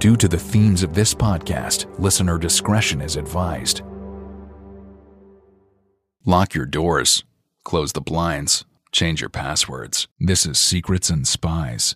Due to the themes of this podcast, listener discretion is advised. Lock your doors, close the blinds, change your passwords. This is Secrets and Spies.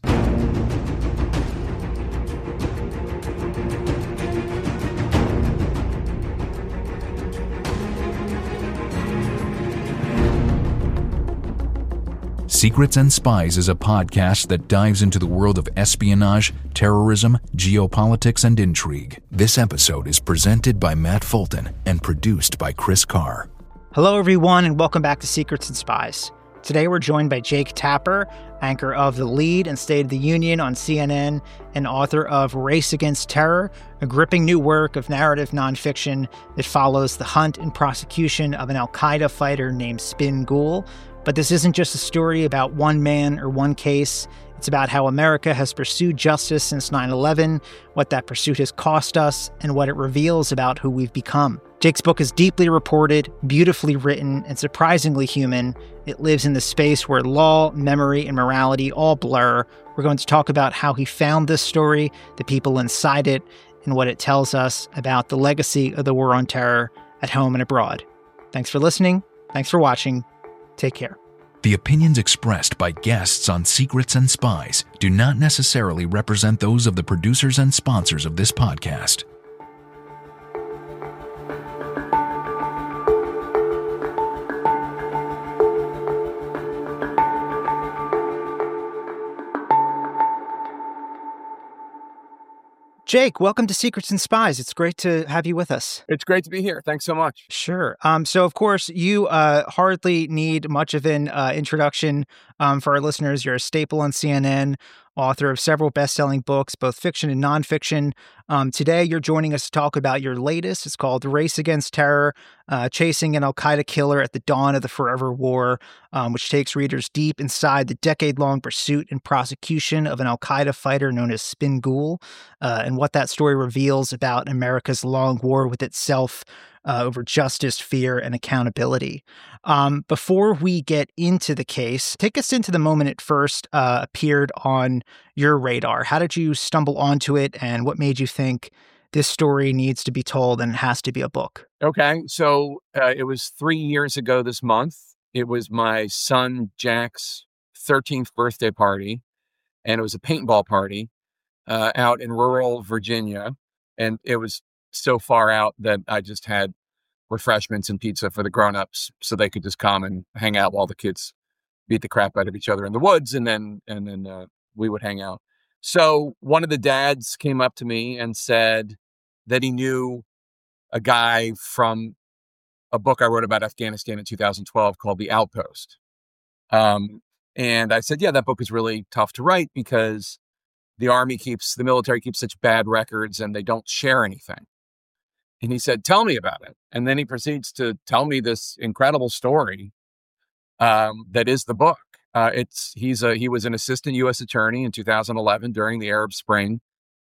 Secrets and Spies is a podcast that dives into the world of espionage, terrorism, geopolitics, and intrigue. This episode is presented by Matt Fulton and produced by Chris Carr. Hello, everyone, and welcome back to Secrets and Spies. Today, we're joined by Jake Tapper, anchor of The Lead and State of the Union on CNN, and author of Race Against Terror, a gripping new work of narrative nonfiction that follows the hunt and prosecution of an al-Qaeda fighter named Spin Ghoul. But this isn't just a story about one man or one case. It's about how America has pursued justice since 9/11, what that pursuit has cost us, and what it reveals about who we've become. Jake's book is deeply reported, beautifully written, and surprisingly human. It lives in the space where law, memory, and morality all blur. We're going to talk about how he found this story, the people inside it, and what it tells us about the legacy of the war on terror at home and abroad. Thanks for listening. Thanks for watching. Take care. The opinions expressed by guests on Secrets and Spies do not necessarily represent those of the producers and sponsors of this podcast. Jake, welcome to Secrets and Spies. It's great to have you with us. It's great to be here. Thanks so much. Sure. So, of course, you hardly need much of an introduction for our listeners. You're a staple on CNN, author of several best-selling books, both fiction and nonfiction. Today, you're joining us to talk about your latest. It's called Race Against Terror, Chasing an al-Qaeda Killer at the Dawn of the Forever War, which takes readers deep inside the decade-long pursuit and prosecution of an al-Qaeda fighter known as Spin Ghoul, and what that story reveals about America's long war with itself over justice, fear, and accountability. Before we get into the case, take us into the moment it first appeared on your radar. How did you stumble onto it, and what made you think this story needs to be told and has to be a book? Okay, so it was 3 years ago this month. It was my son Jack's 13th birthday party, and it was a paintball party out in rural Virginia, and it was so far out that I just had refreshments and pizza for the grown-ups so they could just come and hang out while the kids beat the crap out of each other in the woods, and then we would hang out. So one of the dads came up to me and said that he knew a guy from a book I wrote about Afghanistan in 2012 called The Outpost. And I said, yeah, that book is really tough to write because the military keeps such bad records and they don't share anything. And he said, tell me about it. And then he proceeds to tell me this incredible story that is the book. He was an assistant U.S. attorney in 2011 during the Arab Spring.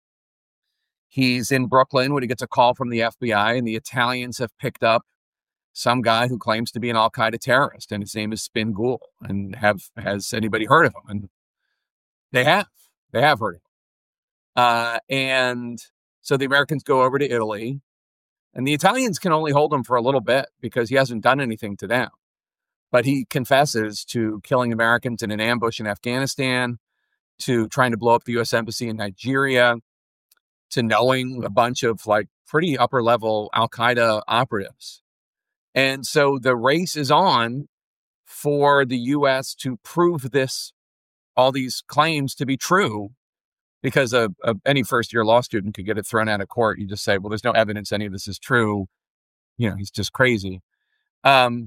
He's in Brooklyn when he gets a call from the FBI, and the Italians have picked up some guy who claims to be an al-Qaeda terrorist, and his name is Spin Ghoul. And has anybody heard of him? And they have heard of him. And so the Americans go over to Italy, and the Italians can only hold him for a little bit because he hasn't done anything to them. But he confesses to killing Americans in an ambush in Afghanistan, to trying to blow up the U.S. Embassy in Nigeria, to knowing a bunch of pretty upper level al-Qaeda operatives. And so the race is on for the U.S. to prove all these claims to be true, because any first-year law student could get it thrown out of court. You just say, well, there's no evidence any of this is true. He's just crazy. And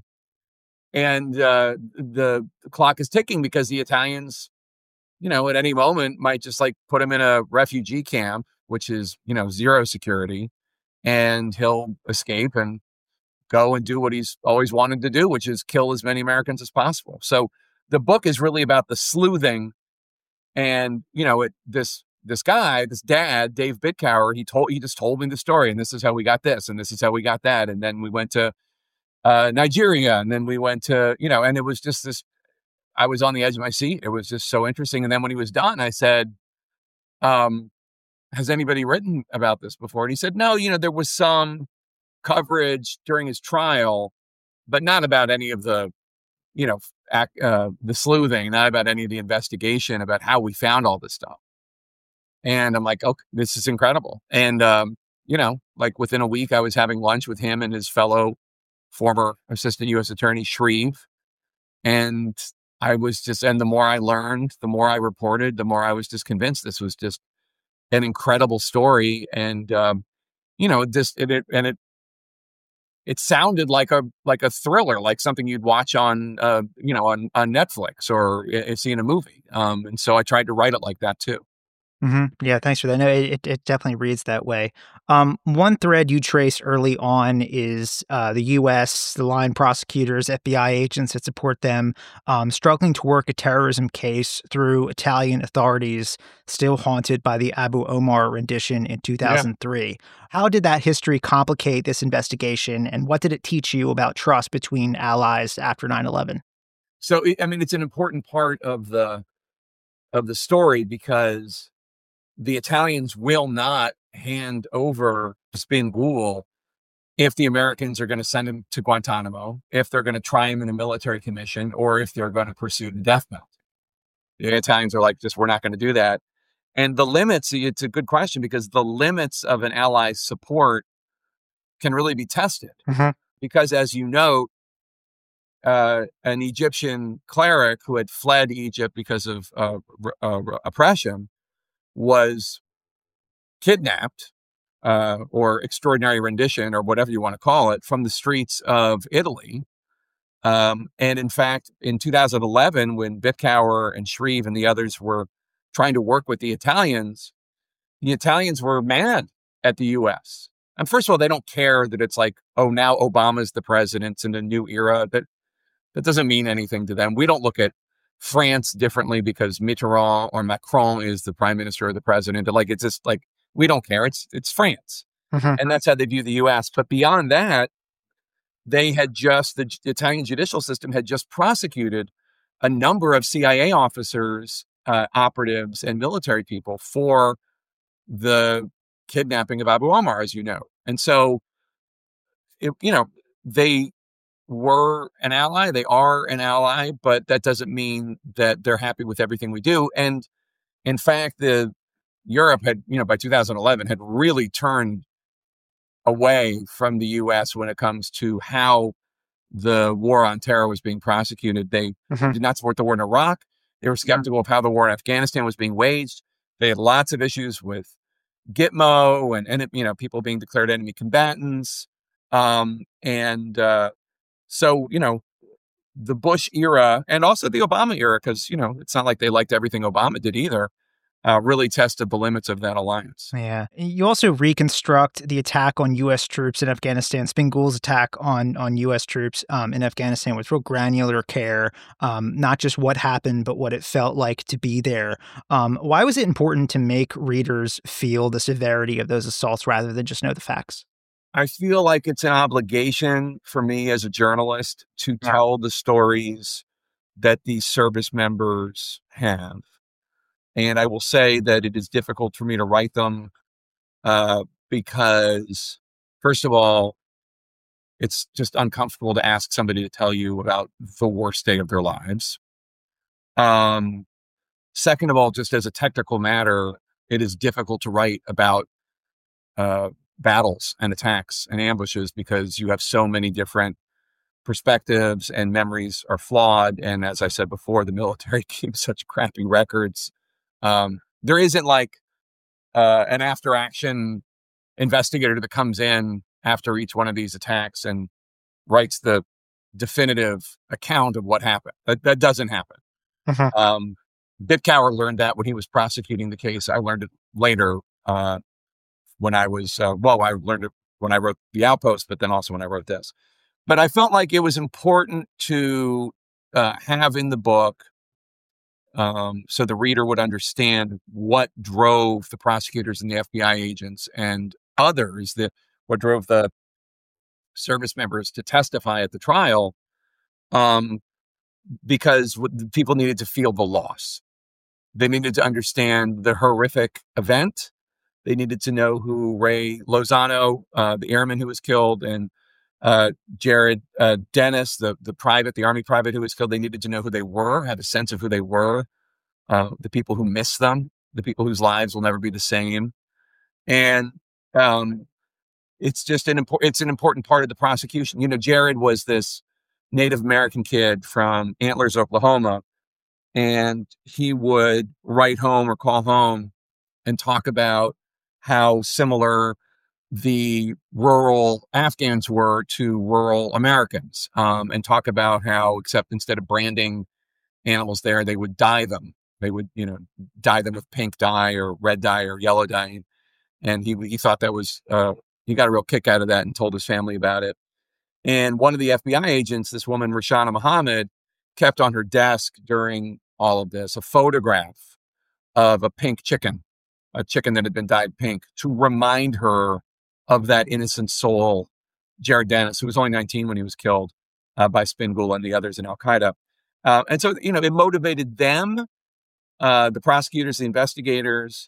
the clock is ticking because the Italians, at any moment might just put him in a refugee camp, which is, zero security, and he'll escape and go and do what he's always wanted to do, which is kill as many Americans as possible. So the book is really about the sleuthing. And, this guy, this dad, Dave Bitcower, he just told me the story, and this is how we got this, and this is how we got that. And then we went to Nigeria, and then we went to, and it was just this, I was on the edge of my seat. It was just so interesting. And then when he was done, I said, has anybody written about this before? And he said, no, there was some coverage during his trial, but not about any of the, the sleuthing, not about any of the investigation about how we found all this stuff. And I'm like, okay, this is incredible. And, like within a week, I was having lunch with him and his fellow former assistant U.S. attorney, Shreve. And and the more I learned, the more I reported, the more I was just convinced this was just an incredible story. And, it sounded like a thriller, like something you'd watch on Netflix or see in a movie. And so I tried to write it like that too. Yeah, thanks for that. No, it definitely reads that way. One thread you trace early on is the U.S., the line prosecutors, FBI agents that support them, struggling to work a terrorism case through Italian authorities still haunted by the Abu Omar rendition in 2003. Yeah. How did that history complicate this investigation, and what did it teach you about trust between allies after 9/11? So, it's an important part of the story because the Italians will not hand over Spin Ghoul if the Americans are going to send him to Guantanamo, if they're going to try him in a military commission, or if they're going to pursue the death penalty. The Italians are like, we're not going to do that. And the limits, it's a good question because the limits of an ally's support can really be tested. Mm-hmm. Because as you note, an Egyptian cleric who had fled Egypt because of oppression was kidnapped or extraordinary rendition or whatever you want to call it from the streets of Italy. And in fact, in 2011, when Bithauer and Shreve and the others were trying to work with the Italians were mad at the U.S. And first of all, they don't care that it's like, oh, now Obama's the president in a new era. That doesn't mean anything to them. We don't look at France differently because Mitterrand or Macron is the prime minister or the president. Like, it's just like, we don't care. It's France. Mm-hmm. And that's how they view the U.S. But beyond that, the Italian judicial system had just prosecuted a number of CIA officers, operatives, and military people for the kidnapping of Abu Omar, as you know. And so, they were an ally, they are an ally, but that doesn't mean that they're happy with everything we do. And in fact, Europe had, by 2011, had really turned away from the U.S. when it comes to how the war on terror was being prosecuted. They did not support the war in Iraq. They were skeptical of how the war in Afghanistan was being waged. They had lots of issues with Gitmo and people being declared enemy combatants. So, the Bush era and also the Obama era, because, it's not like they liked everything Obama did either, really tested the limits of that alliance. Yeah. You also reconstruct the attack on U.S. troops in Afghanistan, Spin Ghoul's attack on U.S. troops in Afghanistan with real granular care, not just what happened, but what it felt like to be there. Why was it important to make readers feel the severity of those assaults rather than just know the facts? I feel like it's an obligation for me as a journalist to tell the stories that these service members have. And I will say that it is difficult for me to write them because, first of all, it's just uncomfortable to ask somebody to tell you about the worst day of their lives. Second of all, just as a technical matter, it is difficult to write about battles and attacks and ambushes because you have so many different perspectives and memories are flawed. And as I said before, the military keeps such crappy records. There isn't like an after action investigator that comes in after each one of these attacks and writes the definitive account of what happened. That doesn't happen. Mm-hmm. Bithauer learned that when he was prosecuting the case. I learned it later when I was, I learned it when I wrote The Outpost, but then also when I wrote this. But I felt like it was important to have in the book so the reader would understand what drove the prosecutors and the FBI agents and others, what drove the service members to testify at the trial, because people needed to feel the loss. They needed to understand the horrific event, They needed to know who Ray Lozano, the airman who was killed, and Jared Dennis, the private, the Army private who was killed. They needed to know who they were, have a sense of who they were, the people who miss them, the people whose lives will never be the same. And it's just an important part of the prosecution. You know, Jared was this Native American kid from Antlers, Oklahoma, and he would write home or call home and talk about how similar the rural Afghans were to rural Americans, and talk about how, except instead of branding animals there, they would dye them. They would, dye them with pink dye or red dye or yellow dye. And he thought that was, he got a real kick out of that and told his family about it. And one of the FBI agents, this woman, Rashana Muhammad, kept on her desk during all of this a photograph of a pink chicken, a chicken that had been dyed pink, to remind her of that innocent soul, Jared Dennis, who was only 19 when he was killed by Spingul and the others in Al-Qaeda. And so, it motivated them, the prosecutors, the investigators,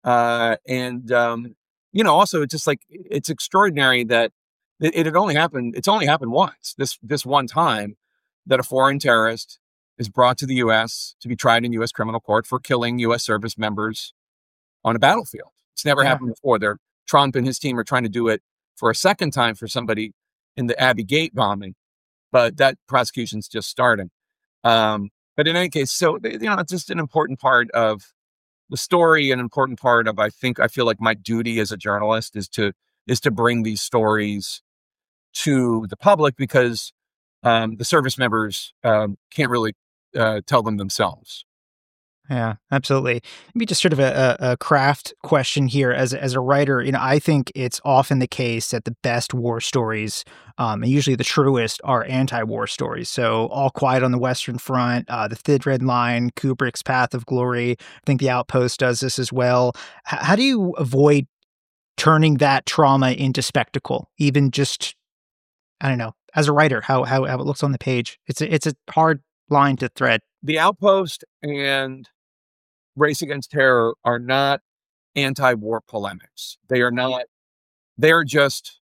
and also it's just like, it's extraordinary that it's only happened once, this one time, that a foreign terrorist is brought to the U.S. to be tried in U.S. criminal court for killing U.S. service members on a battlefield. It's never happened before. Trump and his team are trying to do it for a second time for somebody in the Abbey Gate bombing, but that prosecution's just starting. But in any case, so, it's just an important part of the story, an important part of, I feel like my duty as a journalist is to bring these stories to the public, because the service members can't really tell them themselves. Yeah, absolutely. Maybe just sort of a craft question here. As a writer, I think it's often the case that the best war stories, and usually the truest, are anti-war stories. So All Quiet on the Western Front, The Thin Red Line, Kubrick's Path of Glory. I think The Outpost does this as well. How do you avoid turning that trauma into spectacle? Even just, I don't know, as a writer, how it looks on the page. It's a hard line to thread. The Outpost and Race Against Terror are not anti-war polemics. They are not. They're just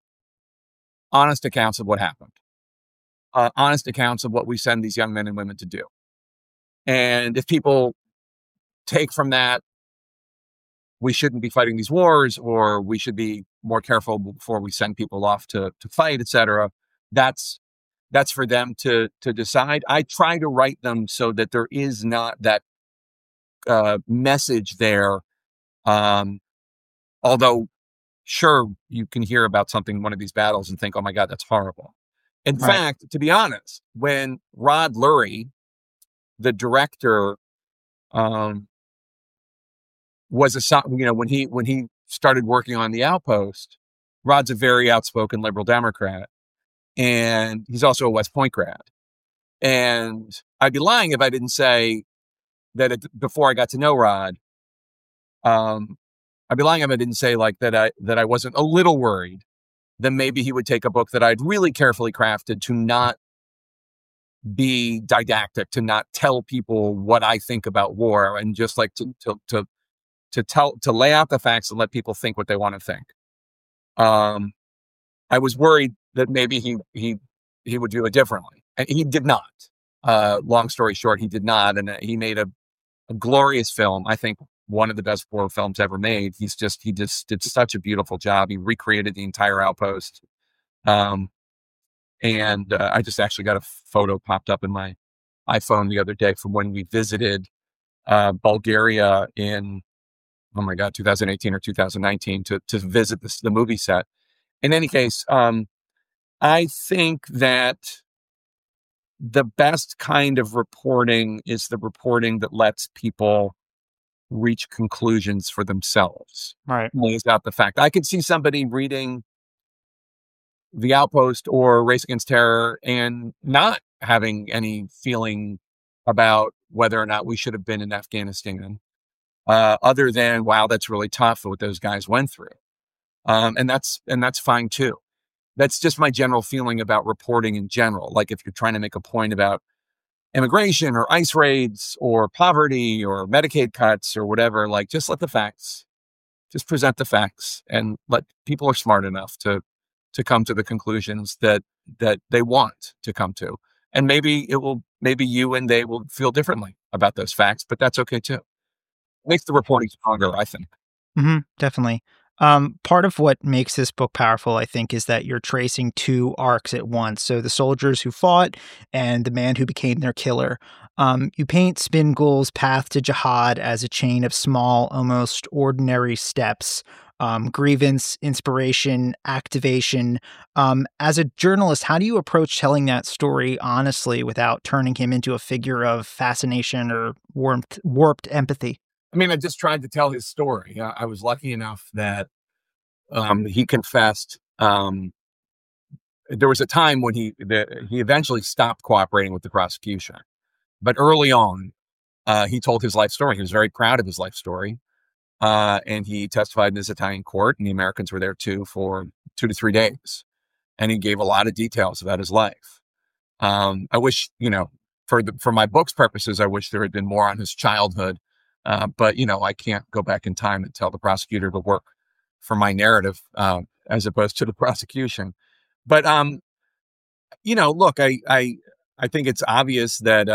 honest accounts of what happened. Honest accounts of what we send these young men and women to do. And if people take from that, we shouldn't be fighting these wars, or we should be more careful before we send people off to fight, etc., that's for them to decide. I try to write them so that there is not that message there. Although, sure, you can hear about something in one of these battles and think, oh my God, that's horrible. In fact, to be honest, when Rod Lurie, the director, when he started working on The Outpost, Rod's a very outspoken liberal Democrat, and he's also a West Point grad. And I'd be lying if I didn't say that before I got to know Rod, I'd be lying if I didn't say that I wasn't a little worried that maybe he would take a book that I'd really carefully crafted to not be didactic, to not tell people what I think about war, and just to lay out the facts and let people think what they want to think. I was worried that maybe he would do it differently, and he did not. Long story short, he did not, and he made a glorious film. I think one of the best war films ever made. He just did such a beautiful job. He recreated the entire Outpost, and I just actually got a photo popped up in my iPhone the other day from when we visited Bulgaria in, oh my God, 2018 or 2019 to visit the movie set. In any case, I think that the best kind of reporting is the reporting that lets people reach conclusions for themselves. Right. Lays out the fact. I could see somebody reading The Outpost or Race Against Terror and not having any feeling about whether or not we should have been in Afghanistan, other than, wow, that's really tough what those guys went through. And that's fine too. That's just my general feeling about reporting in general. Like if you're trying to make a point about immigration or ICE raids or poverty or Medicaid cuts or whatever, just let the facts just present the facts and let people are smart enough to come to the conclusions that they want to come to. And maybe you and they will feel differently about those facts, but that's okay too. Makes the reporting stronger, I think. Definitely. Part of what makes this book powerful, I think, is that you're tracing two arcs at once. So the soldiers who fought and the man who became their killer. You paint Spingull's path to jihad as a chain of small, almost ordinary steps. Grievance, inspiration, activation. As a journalist, how do you approach telling that story honestly without turning him into a figure of fascination or warped empathy? I mean, I just tried to tell his story. I was lucky enough that he confessed. There was a time when he eventually stopped cooperating with the prosecution, but early on, he told his life story. He was very proud of his life story, and he testified in this Italian court, and the Americans were there too for 2 to 3 days, and he gave a lot of details about his life. I wish, for my book's purposes, I wish there had been more on his childhood. But I can't go back in time and tell the prosecutor to work for my narrative, as opposed to the prosecution. But, look, I think it's obvious that,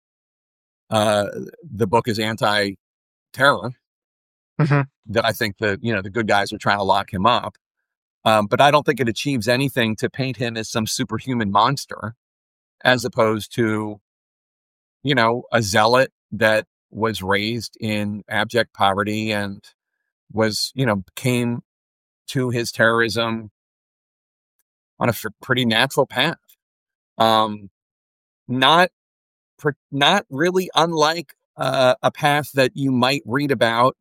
the book is anti-terror, that I think that, the good guys are trying to lock him up. But I don't think it achieves anything to paint him as some superhuman monster, as opposed to, a zealot that was raised in abject poverty and came to his terrorism on a pretty natural path. Not really unlike a path that you might read about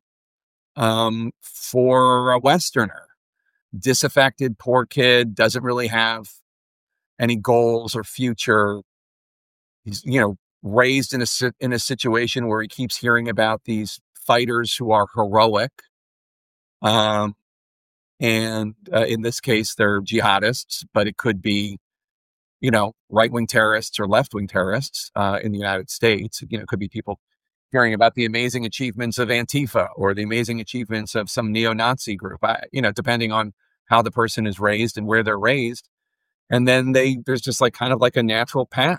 for a Westerner. Disaffected, poor kid, doesn't really have any goals or future. He's, raised in a situation where he keeps hearing about these fighters who are heroic. And in this case, they're jihadists, but it could be, right-wing terrorists or left-wing terrorists in the United States. It could be people hearing about the amazing achievements of Antifa or the amazing achievements of some neo-Nazi group, depending on how the person is raised and where they're raised. And then there's just kind of like a natural path.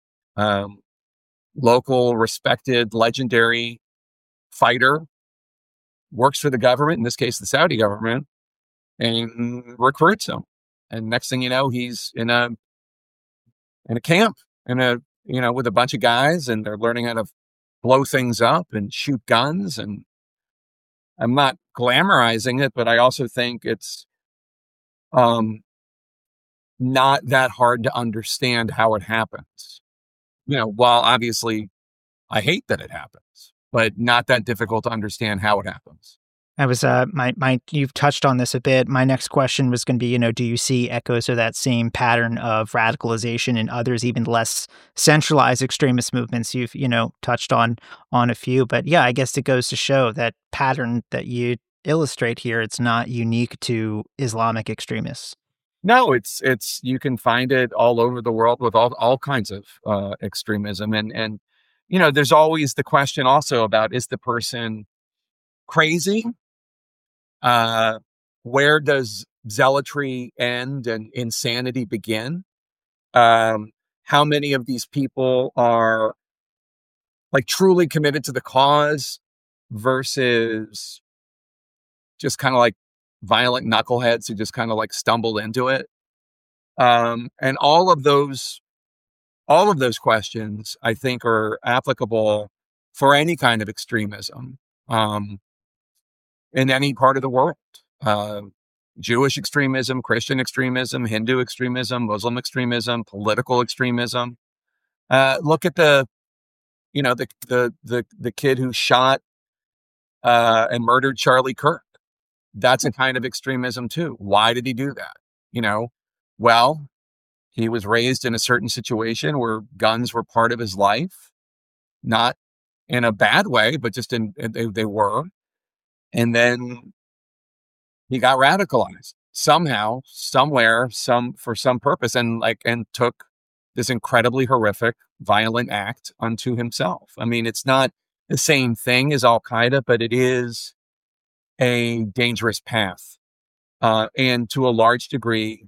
Local, respected, legendary fighter works for the government, in this case, the Saudi government, and recruits him. And next thing you know, he's in a camp, with a bunch of guys, and they're learning how to blow things up and shoot guns. And I'm not glamorizing it, but I also think it's not that hard to understand how it happens. While obviously I hate that it happens, but not that difficult to understand how it happens. I was you've touched on this a bit. My next question was going to be, do you see echoes of that same pattern of radicalization in others, even less centralized extremist movements? You've, touched on a few, but yeah, I guess it goes to show that pattern that you illustrate here, it's not unique to Islamic extremists. No, it's you can find it all over the world with all kinds of extremism, and there's always the question also about, is the person crazy? Where does zealotry end and insanity begin? How many of these people are truly committed to the cause versus just kind of violent knuckleheads who just kind of stumbled into it? And all of those questions, I think, are applicable for any kind of extremism in any part of the world. Jewish extremism, Christian extremism, Hindu extremism, Muslim extremism, political extremism. Look at the kid who shot and murdered Charlie Kirk. That's a kind of extremism too. Why did he do that? Well, he was raised in a certain situation where guns were part of his life, not in a bad way, but just they were. And then he got radicalized somehow, somewhere, for some purpose, and took this incredibly horrific, violent act unto himself. I mean, it's not the same thing as Al-Qaeda, but it is a dangerous path, and to a large degree,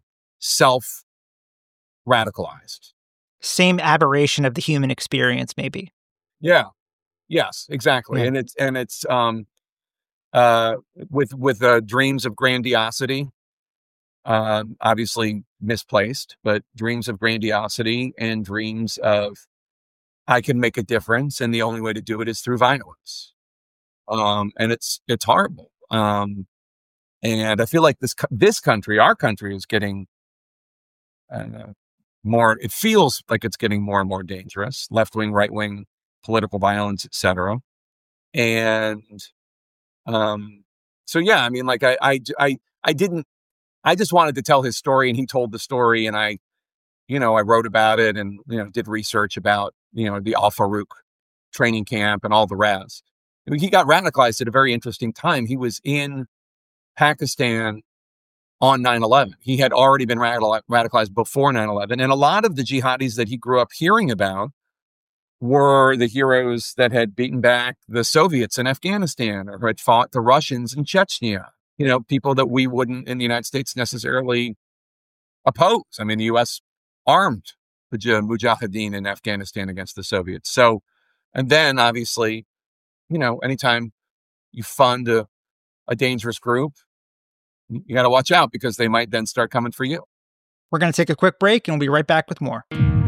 self-radicalized. Same aberration of the human experience, maybe. Yeah. Yes, exactly. Yeah. And it's with dreams of grandiosity, obviously misplaced, but dreams of grandiosity and dreams of I can make a difference, and the only way to do it is through violence. And it's horrible. And I feel like this country, our country, is getting more. It feels like it's getting more and more dangerous. Left wing, right wing, political violence, etc. And so yeah, I mean, like I didn't. I just wanted to tell his story, and he told the story, and I wrote about it, and did research about the Al Farouk training camp and all the rest. I mean, he got radicalized at a very interesting time. He was in Pakistan on 9/11. He had already been radicalized before 9/11, and a lot of the jihadis that he grew up hearing about were the heroes that had beaten back the Soviets in Afghanistan or had fought the Russians in Chechnya. People that we wouldn't in the United States necessarily oppose. I mean, the U.S. armed the Mujahideen in Afghanistan against the Soviets. So, and then obviously, anytime you fund a dangerous group, you got to watch out because they might then start coming for you. We're going to take a quick break and we'll be right back with more.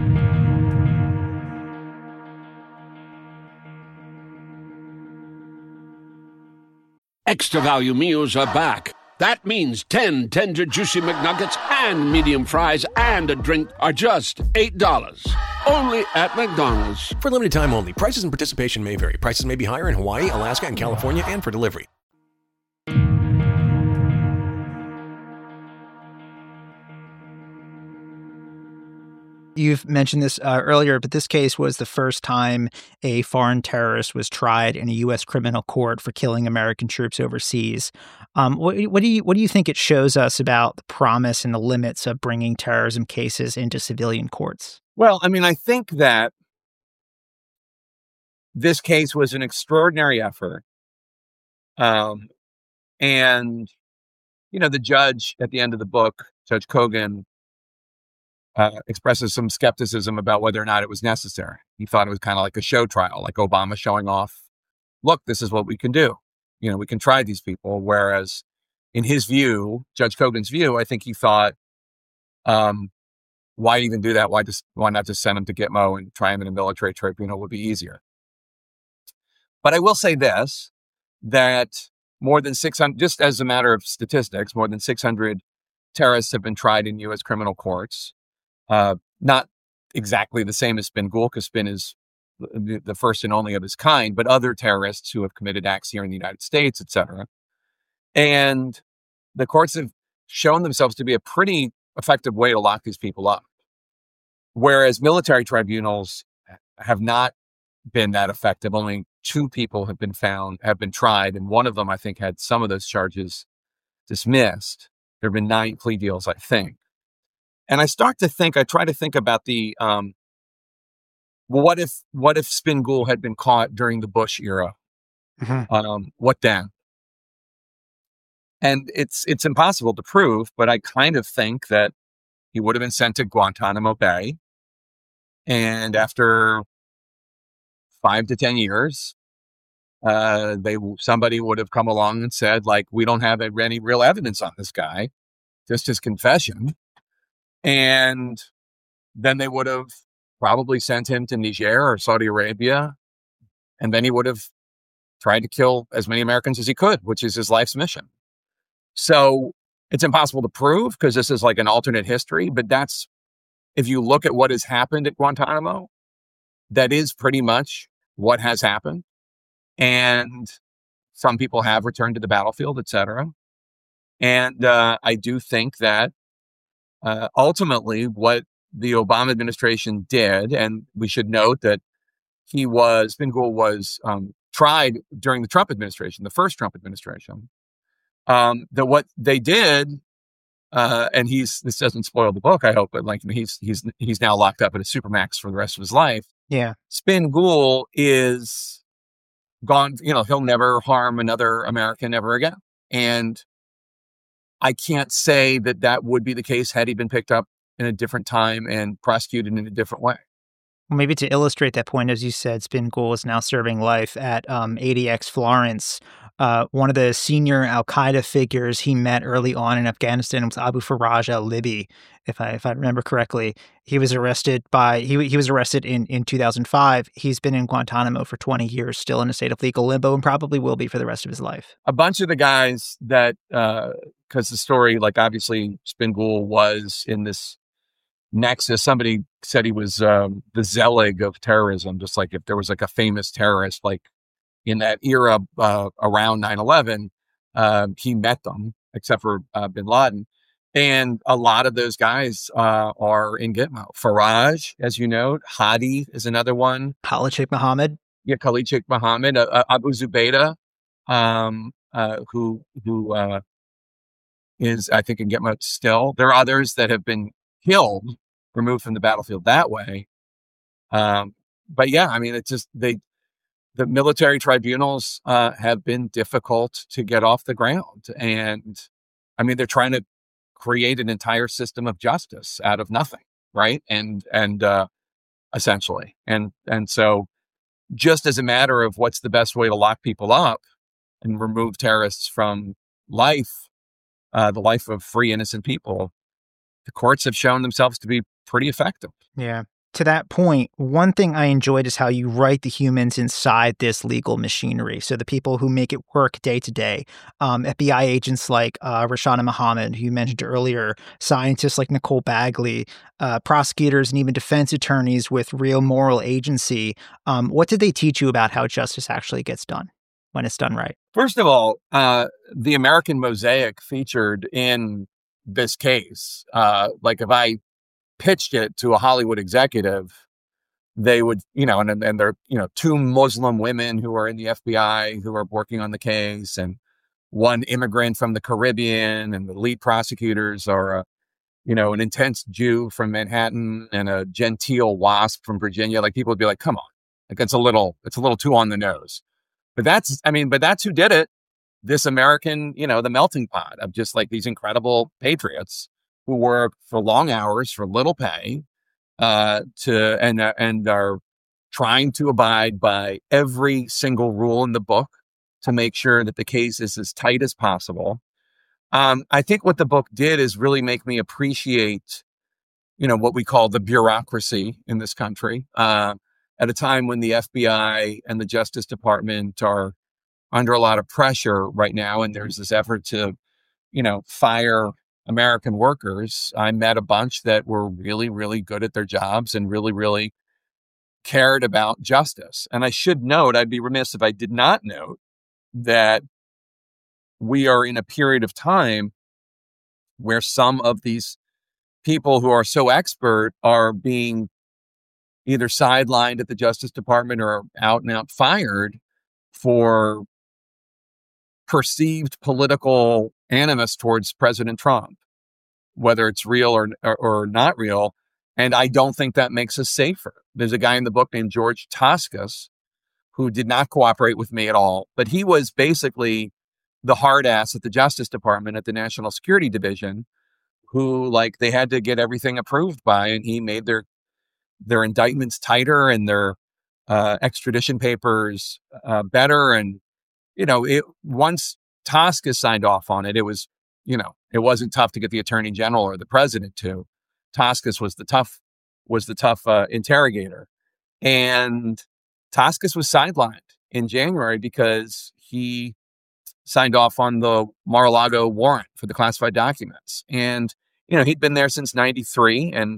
Extra value meals are back. That means 10 tender, juicy McNuggets and medium fries and a drink are just $8. Only at McDonald's. For limited time only. Prices and participation may vary. Prices may be higher in Hawaii, Alaska, and California, and for delivery. You've mentioned this earlier, but this case was the first time a foreign terrorist was tried in a U.S. criminal court for killing American troops overseas. What do you think it shows us about the promise and the limits of bringing terrorism cases into civilian courts? Well, I mean, I think that this case was an extraordinary effort. And, the judge at the end of the book, Judge Kogan, expresses some skepticism about whether or not it was necessary. He thought it was kind of like a show trial, like Obama showing off, look, this is what we can do. We can try these people. Whereas in his view, Judge Kogan's view, I think he thought, why even do that? Why not just send him to Gitmo and try him in a military tribunal would be easier. But I will say this, that more than 600, just as a matter of statistics, more than 600 terrorists have been tried in U.S. criminal courts. Not exactly the same as Spin Ghoul, because Spin is the first and only of his kind, but other terrorists who have committed acts here in the United States, et cetera. And the courts have shown themselves to be a pretty effective way to lock these people up. Whereas military tribunals have not been that effective. Only 2 people have been tried, and one of them, I think, had some of those charges dismissed. There have been 9 plea deals, I think. And I try to think about the, what if Spin Ghoul had been caught during the Bush era? Mm-hmm. What then? And it's impossible to prove, but I kind of think that he would have been sent to Guantanamo Bay. And after 5 to 10 years, somebody would have come along and said, like, we don't have any real evidence on this guy, just his confession. And then they would have probably sent him to Niger or Saudi Arabia. And then he would have tried to kill as many Americans as he could, which is his life's mission. So it's impossible to prove because this is like an alternate history. But if you look at what has happened at Guantanamo, that is pretty much what has happened. And some people have returned to the battlefield, et cetera. And I do think that ultimately, what the Obama administration did, and we should note that Spin Ghoul was tried during the Trump administration, the first Trump administration, that what they did, and this doesn't spoil the book, I hope, but like he's now locked up at a supermax for the rest of his life. Yeah, Spin Ghoul is gone. He'll never harm another American ever again. And I can't say that that would be the case had he been picked up in a different time and prosecuted in a different way. Well, maybe to illustrate that point, as you said, Spingool is now serving life at ADX Florence. One of the senior Al Qaeda figures he met early on in Afghanistan was Abu Faraj al-Libi, if I remember correctly. He was arrested he was arrested in 2005. He's been in Guantanamo for 20 years, still in a state of legal limbo, and probably will be for the rest of his life. A bunch of the guys that, because the story, like obviously Spingool was in this nexus. Somebody said he was the Zelig of terrorism, just like if there was like a famous terrorist, like in that era around 9/11, he met them, except for bin Laden. And a lot of those guys are in Gitmo. Faraj, as you know, Hadi is another one. Khalid Sheikh Mohammed. Yeah, Khalid Sheikh Mohammed, Abu Zubaydah, who is, I think, in Gitmo still. There are others that have been killed, removed from the battlefield that way. But yeah, I mean, it's just the military tribunals have been difficult to get off the ground. And I mean, they're trying to create an entire system of justice out of nothing, right? And essentially. And so just as a matter of what's the best way to lock people up and remove terrorists from life, the life of free, innocent people, the courts have shown themselves to be pretty effective. Yeah. To that point, one thing I enjoyed is how you write the humans inside this legal machinery. So the people who make it work day to day. FBI agents like Rashana Muhammad, who you mentioned earlier, scientists like Nicole Bagley, prosecutors and even defense attorneys with real moral agency. What did they teach you about how justice actually gets done when it's done right? First of all, the American mosaic featured in this case, like if I pitched it to a Hollywood executive, they would, and they're, two Muslim women who are in the FBI who are working on the case, and one immigrant from the Caribbean, and the lead prosecutors are, an intense Jew from Manhattan and a genteel WASP from Virginia. Like people would be like, come on, like it's a little too on the nose. But that's who did it. This American, the melting pot of just like these incredible patriots who work for long hours for little pay, and are trying to abide by every single rule in the book to make sure that the case is as tight as possible. I think what the book did is really make me appreciate, what we call the bureaucracy in this country, at a time when the FBI and the Justice Department are under a lot of pressure right now, and there's this effort to, fire American workers. I met a bunch that were really, really good at their jobs and really, really cared about justice. And I should note, I'd be remiss if I did not note that we are in a period of time where some of these people who are so expert are being either sidelined at the Justice Department or out and out fired for perceived political animus towards President Trump, whether it's real or not real. And I don't think that makes us safer. There's a guy in the book named George Taskas who did not cooperate with me at all, but he was basically the hard ass at the Justice Department at the National Security Division, who they had to get everything approved by, and he made their indictments tighter and their extradition papers better. And once Taskas signed off on it, it was, it wasn't tough to get the Attorney General or the President to. Taskas was the tough interrogator, and Taskas was sidelined in January because he signed off on the Mar-a-Lago warrant for the classified documents, and he'd been there since '93, and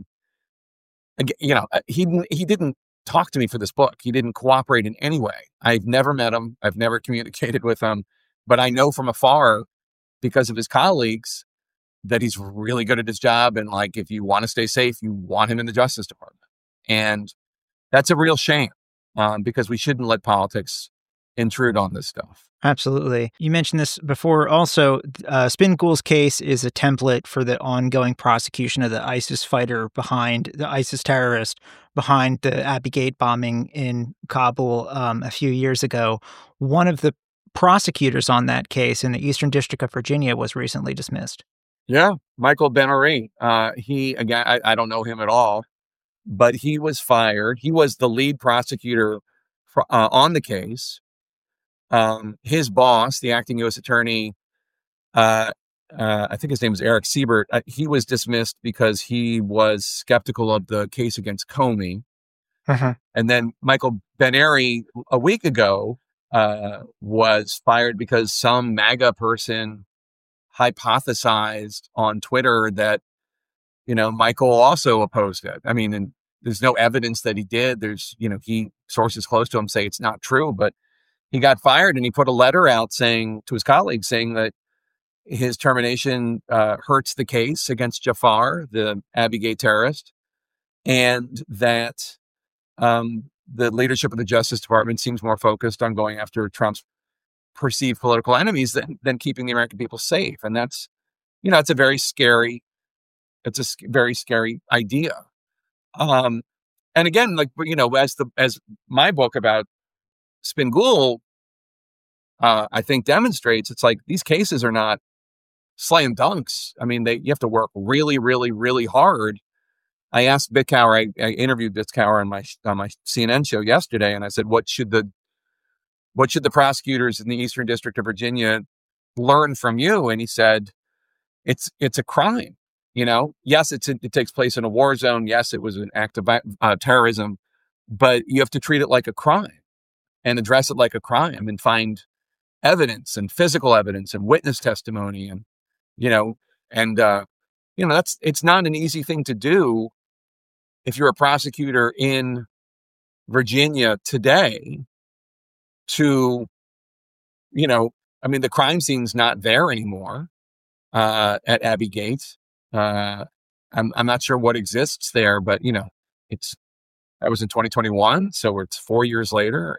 he didn't talk to me for this book. He didn't cooperate in any way. I've never met him. I've never communicated with him, but I know from afar, because of his colleagues, that he's really good at his job. And if you want to stay safe, you want him in the Justice Department. And that's a real shame, because we shouldn't let politics intrude on this stuff. Absolutely. You mentioned this before. Also, Spingool's case is a template for the ongoing prosecution of the ISIS terrorist behind the Abbey Gate bombing in Kabul a few years ago. One of the prosecutors on that case in the Eastern District of Virginia was recently dismissed. Yeah, Michael Ben-Ari. He, again, I don't know him at all, but he was fired. He was the lead prosecutor on the case. His boss, the acting U.S. attorney, I think his name is Eric Siebert, he was dismissed because he was skeptical of the case against Comey. And then Michael Ben-Ari, a week ago, was fired because some MAGA person hypothesized on Twitter that, Michael also opposed it. I mean, and there's no evidence that he did. There's, sources close to him say it's not true, but he got fired and he put a letter out to his colleagues saying that his termination hurts the case against Jafar, the Abbey Gate terrorist, and that the leadership of the Justice Department seems more focused on going after Trump's perceived political enemies than keeping the American people safe. And that's, it's a very scary idea. And again, as my book about Spingool, I think demonstrates, it's like these cases are not slam dunks. I mean, you have to work really, really, really hard. I asked Bithauer, I interviewed Bithauer on my CNN show yesterday, and I said, what should the prosecutors in the Eastern District of Virginia learn from you? And he said, it's a crime. Yes, it takes place in a war zone. Yes, it was an act of terrorism, but you have to treat it like a crime and address it like a crime and find evidence and physical evidence and witness testimony. And, it's not an easy thing to do if you're a prosecutor in Virginia today to, the crime scene's not there anymore at Abbey Gate. I'm not sure what exists there, but, that was in 2021. So it's 4 years later.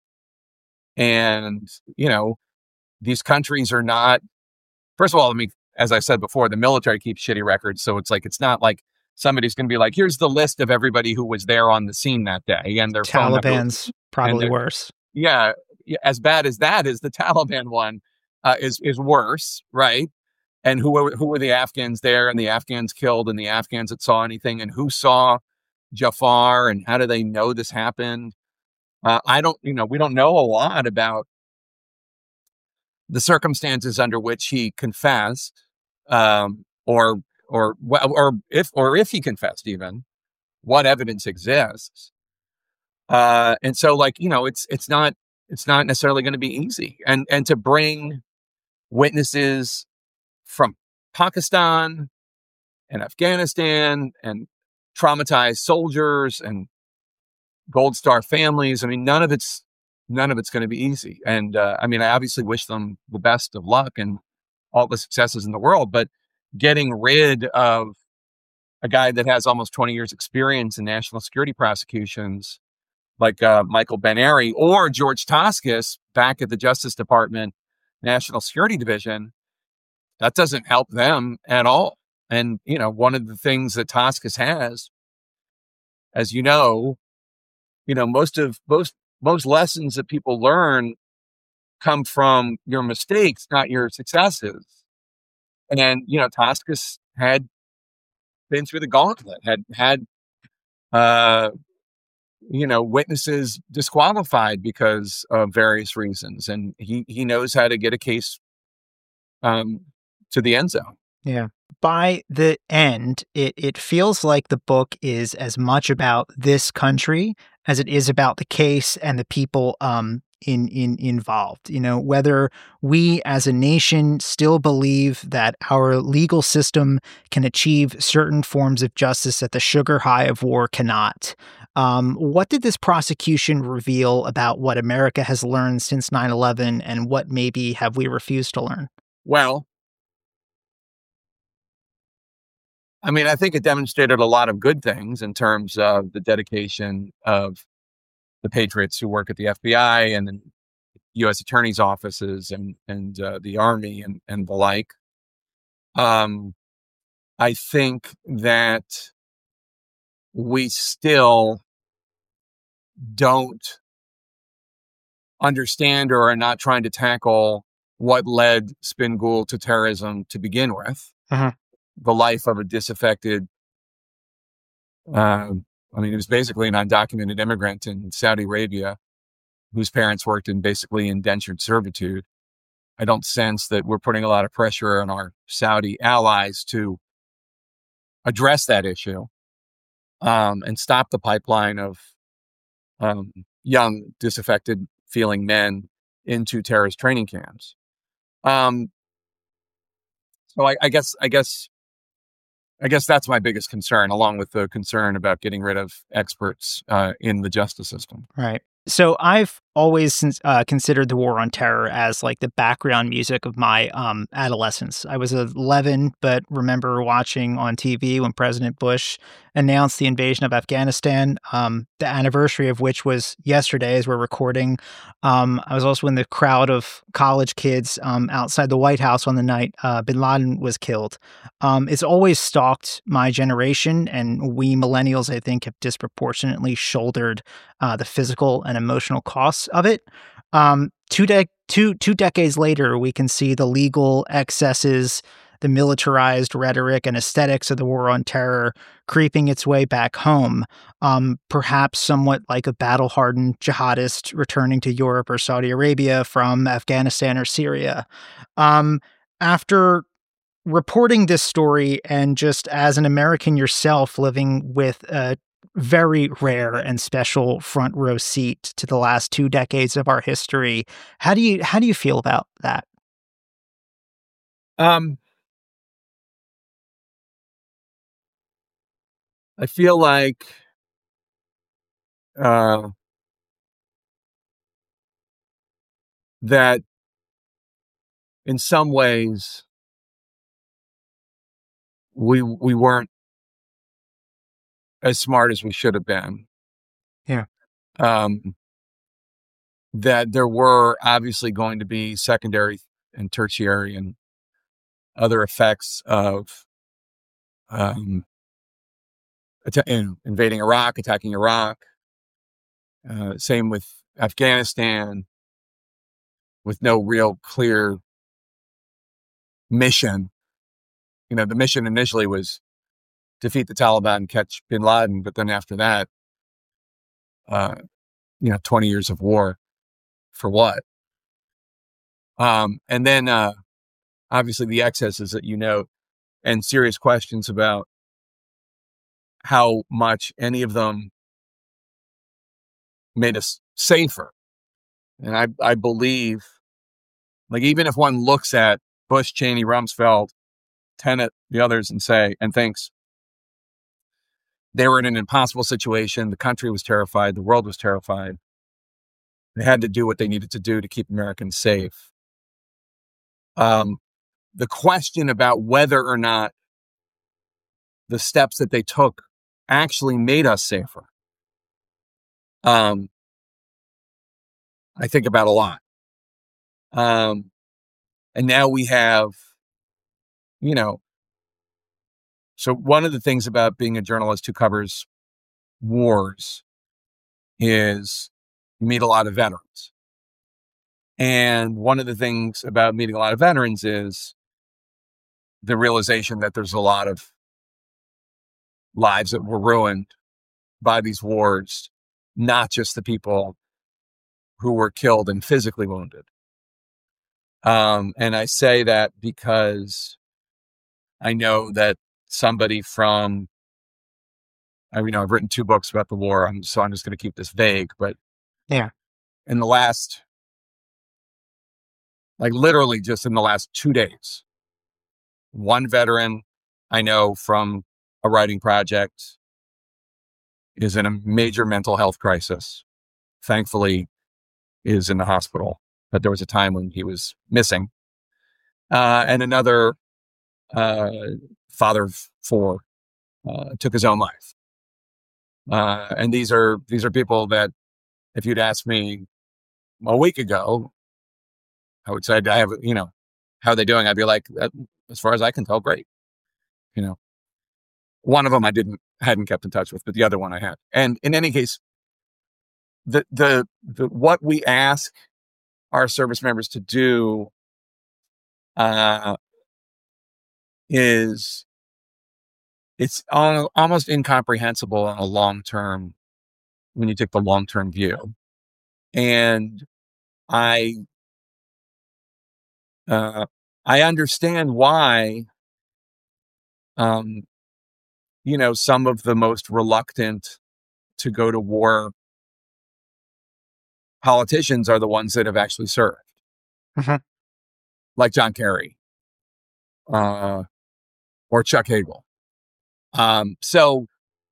And, these countries are not, first of all, as I said before, the military keeps shitty records. So it's not like somebody's going to be like, here's the list of everybody who was there on the scene that day. And their Taliban's probably worse. Yeah. As bad as that is, the Taliban one is worse. Right. And who were the Afghans there, and the Afghans killed, and the Afghans that saw anything, and who saw Jafar, and how do they know this happened? we don't know a lot about the circumstances under which he confessed, or if he confessed, even what evidence exists. And so, it's not necessarily going to be easy, and to bring witnesses from Pakistan and Afghanistan and traumatized soldiers and Gold Star families. I mean, none of it's going to be easy. And I obviously wish them the best of luck and all the successes in the world, but getting rid of a guy that has almost 20 years experience in national security prosecutions, like Michael Ben-Ari or George Toscas back at the Justice Department National Security Division, that doesn't help them at all. And, one of the things that Toscas has, as most lessons that people learn come from your mistakes, not your successes. And, Toscas had been through the gauntlet, had witnesses disqualified because of various reasons. And he knows how to get a case to the end zone. Yeah. By the end, it feels like the book is as much about this country as it is about the case and the people involved. Whether we as a nation still believe that our legal system can achieve certain forms of justice that the sugar high of war cannot. What did this prosecution reveal about what America has learned since 9/11, and what maybe have we refused to learn? Well, I think it demonstrated a lot of good things in terms of the dedication of the patriots who work at the FBI and the U.S. attorney's offices and the Army and the like. I think that we still don't understand or are not trying to tackle what led Spin Ghoul to terrorism to begin with. Uh-huh. The life of a disaffected, it was basically an undocumented immigrant in Saudi Arabia whose parents worked in basically indentured servitude. I don't sense that we're putting a lot of pressure on our Saudi allies to address that issue and stop the pipeline of young, disaffected feeling men into terrorist training camps. So I guess that's my biggest concern, along with the concern about getting rid of experts in the justice system. Right. So I've always considered the war on terror as like the background music of my adolescence. I was 11, but remember watching on TV when President Bush announced the invasion of Afghanistan, the anniversary of which was yesterday as we're recording. I was also in the crowd of college kids outside the White House on the night bin Laden was killed. It's always stalked my generation, and we millennials, I think, have disproportionately shouldered the physical and emotional costs of it. Two decades later, we can see the legal excesses, the militarized rhetoric and aesthetics of the war on terror creeping its way back home, perhaps somewhat like a battle-hardened jihadist returning to Europe or Saudi Arabia from Afghanistan or Syria. After reporting this story, and just as an American yourself living with a very rare and special front row seat to the last 2 decades of our history, how do you feel about that? I feel like that in some ways we weren't as smart as we should have been. Yeah. That there were obviously going to be secondary and tertiary and other effects of invading Iraq, attacking Iraq. Same with Afghanistan, with no real clear mission. The mission initially was defeat the Taliban and catch bin Laden, but then after that, 20 years of war for what? And then obviously the excesses that you note, and serious questions about how much any of them made us safer. And I believe, like, even if one looks at Bush, Cheney, Rumsfeld, Tenet, the others, and thinks they were in an impossible situation, the country was terrified, the world was terrified, they had to do what they needed to do to keep Americans safe. The question about whether or not the steps that they took actually made us safer, I think about a lot. And now we have, so one of the things about being a journalist who covers wars is you meet a lot of veterans. And one of the things about meeting a lot of veterans is the realization that there's a lot of lives that were ruined by these wars, not just the people who were killed and physically wounded. And I say that because I know that somebody from, I've written 2 books about the war, so I'm just going to keep this vague, but yeah, in the last, literally just in the last 2 days, one veteran I know from a writing project is in a major mental health crisis. Thankfully, is in the hospital, but there was a time when he was missing. And another father of 4 took his own life. And these are people that, if you'd asked me a week ago, I would say, how are they doing? I'd be like, as far as I can tell, great. One of them I hadn't kept in touch with, but the other one I had. And in any case, the what we ask our service members to do is it's almost incomprehensible on a long-term, when you take the long-term view. And I understand why, some of the most reluctant to go to war politicians are the ones that have actually served, like John Kerry, or Chuck Hagel. So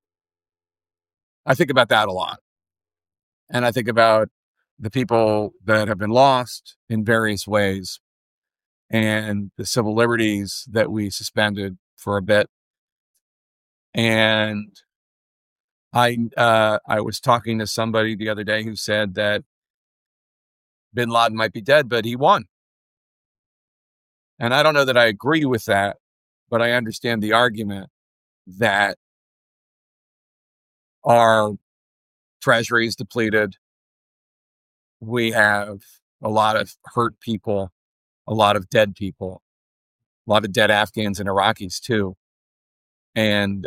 I think about that a lot. And I think about the people that have been lost in various ways and the civil liberties that we suspended for a bit. And I was talking to somebody the other day who said that bin Laden might be dead, but he won. And I don't know that I agree with that, but I understand the argument that our treasury is depleted. We have a lot of hurt people, a lot of dead people, a lot of dead Afghans and Iraqis too. And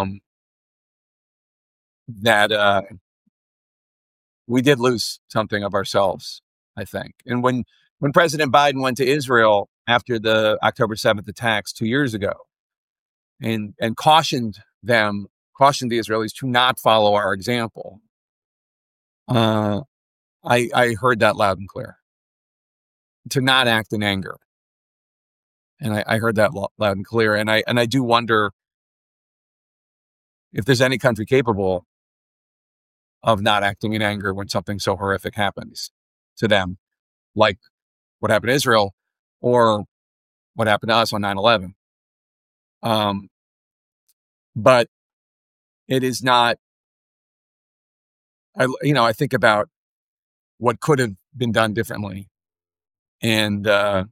that we did lose something of ourselves, I think. And when President Biden went to Israel after the October 7th attacks 2 years ago and cautioned the Israelis to not follow our example, I heard that loud and clear, to not act in anger. And I heard that loud and clear. And I do wonder if there's any country capable of not acting in anger when something so horrific happens to them, like what happened to Israel or what happened to us on 9/11. But it is not, I think about what could have been done differently. And I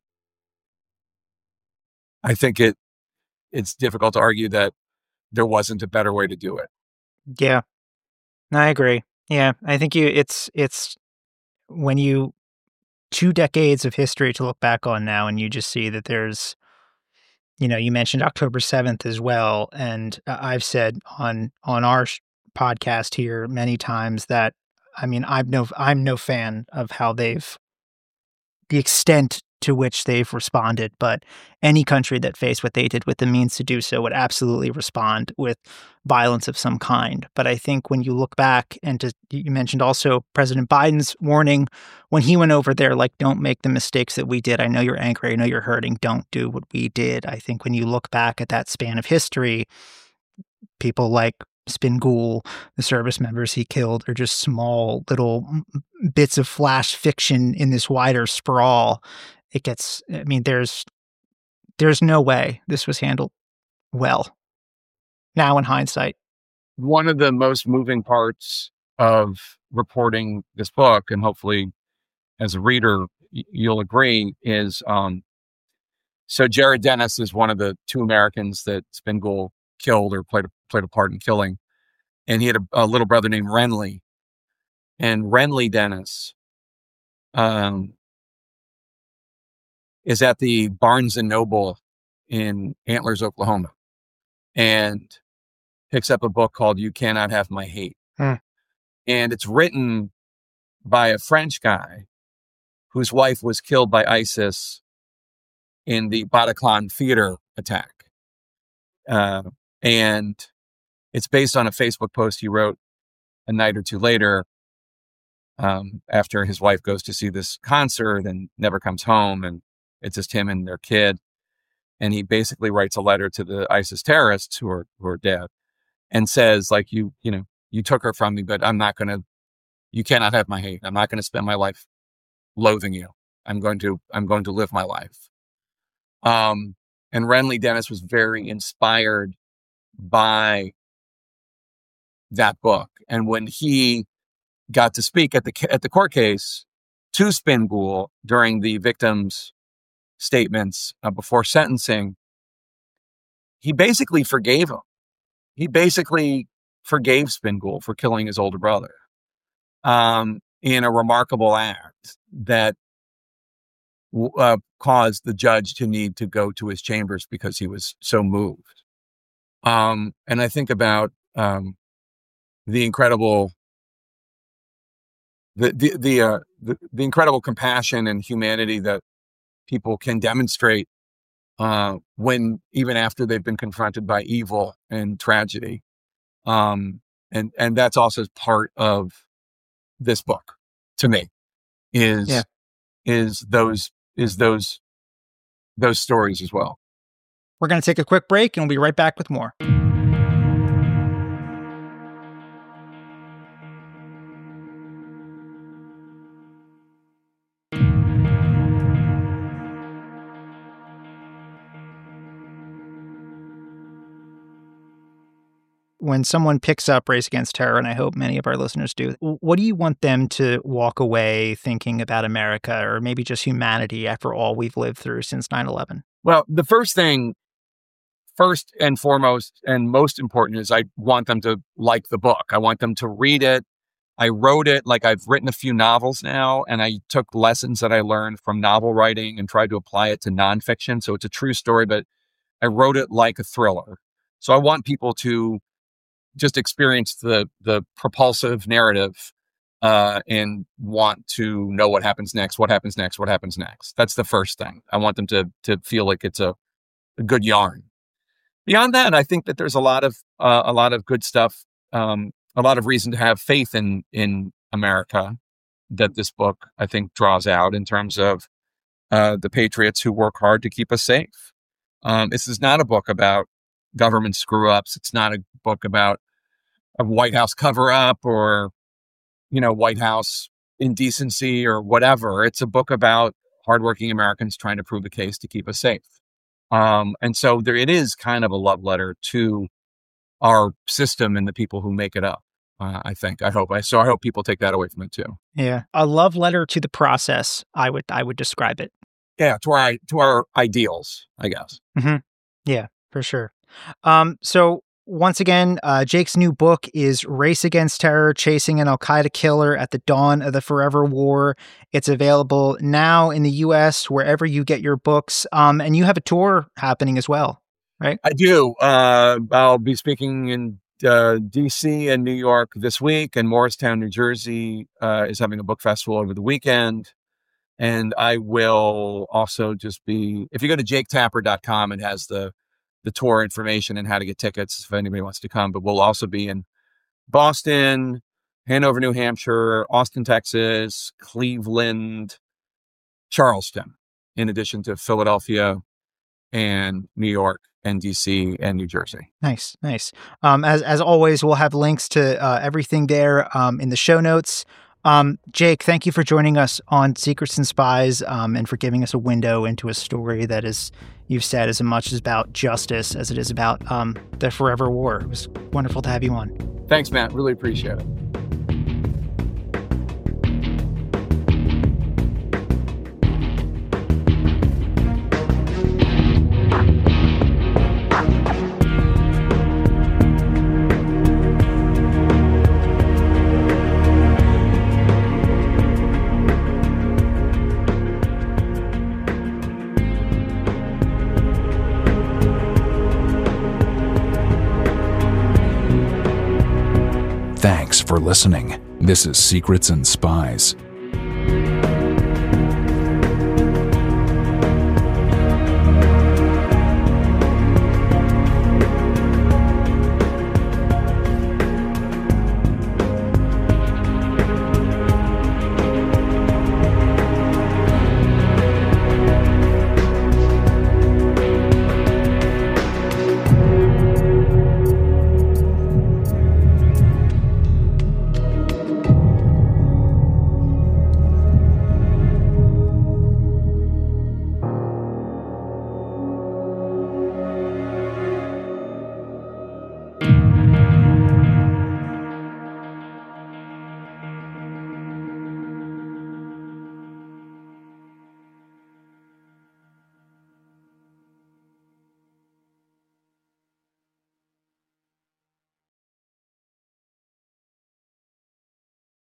think it's difficult to argue that there wasn't a better way to do it. Yeah, I agree. Yeah, I think it's when you 2 decades of history to look back on now, and you just see that there's, you mentioned October 7th as well, and I've said on our podcast here many times that, I'm no fan of how the extent to which they've responded, but any country that faced what they did with the means to do so would absolutely respond with violence of some kind. But I think when you look back, and you mentioned also President Biden's warning when he went over there, like, don't make the mistakes that we did. I know you're angry. I know you're hurting. Don't do what we did. I think when you look back at that span of history, people like Spingool, the service members he killed, are just small little bits of flash fiction in this wider sprawl. There's no way this was handled well, now in hindsight. One of the most moving parts of reporting this book, and hopefully as a reader you'll agree, is so Jared Dennis is one of the 2 Americans that Spingool killed or played a part in killing. And he had a little brother named Renly. And Renly Dennis is at the Barnes & Noble in Antlers, Oklahoma, and picks up a book called You Cannot Have My Hate. And it's written by a French guy whose wife was killed by ISIS in the Bataclan theater attack. And it's based on a Facebook post he wrote a night or two later, after his wife goes to see this concert and never comes home, and it's just him and their kid. And he basically writes a letter to the ISIS terrorists who are dead, and says, like, you took her from me, but you cannot have my hate. I'm not going to spend my life loathing you. I'm going to live my life. And Renly Dennis was very inspired by that book. And when he got to speak at the court case to Spingool during the victims' statements before sentencing, he basically forgave him. He basically forgave Spingool for killing his older brother, in a remarkable act that caused the judge to need to go to his chambers because he was so moved. And I think about the incredible, the incredible compassion and humanity that people can demonstrate when even after they've been confronted by evil and tragedy. And that's also part of this book to me is those stories as well. We're going to take a quick break and we'll be right back with more. When someone picks up Race Against Terror, and I hope many of our listeners do, what do you want them to walk away thinking about America or maybe just humanity after all we've lived through since 9/11? Well, the first and foremost and most important is I want them to like the book. I want them to read it. I wrote it like I've written a few novels now, and I took lessons that I learned from novel writing and tried to apply it to nonfiction. So it's a true story, but I wrote it like a thriller. So I want people to just experience the propulsive narrative and want to know what happens next. That's the first thing. I want them to feel like it's a good yarn. Beyond that, I think that there's a lot of good stuff, a lot of reason to have faith in America that this book, I think, draws out in terms of the patriots who work hard to keep us safe. This is not a book about government screw-ups. It's not a book about a White House cover-up or, White House indecency or whatever. It's a book about hardworking Americans trying to prove the case to keep us safe. And so it is kind of a love letter to our system and the people who make it up. I think. I hope people take that away from it too. Yeah, a love letter to the process. I would describe it. Yeah, to our ideals, I guess. Mm-hmm. Yeah, for sure. So once again, Jake's new book is Race Against Terror: Chasing an Al-Qaeda Killer at the Dawn of the Forever War. It's available now in the U.S. wherever you get your books. And you have a tour happening as well, right? I do. I'll be speaking in D.C. and New York this week, and Morristown, New Jersey is having a book festival over the weekend. And I will also just be, if you go to jaketapper.com, it has the tour information and how to get tickets if anybody wants to come. But we'll also be in Boston, Hanover, New Hampshire, Austin, Texas, Cleveland, Charleston, in addition to Philadelphia and New York and DC and New Jersey. Nice. As always, we'll have links to everything there in the show notes. Jake, thank you for joining us on Secrets and Spies and for giving us a window into a story that is, you've said, as much as about justice as it is about the Forever War. It was wonderful to have you on. Thanks, Matt. Really appreciate it. Thanks for listening. This is Secrets and Spies.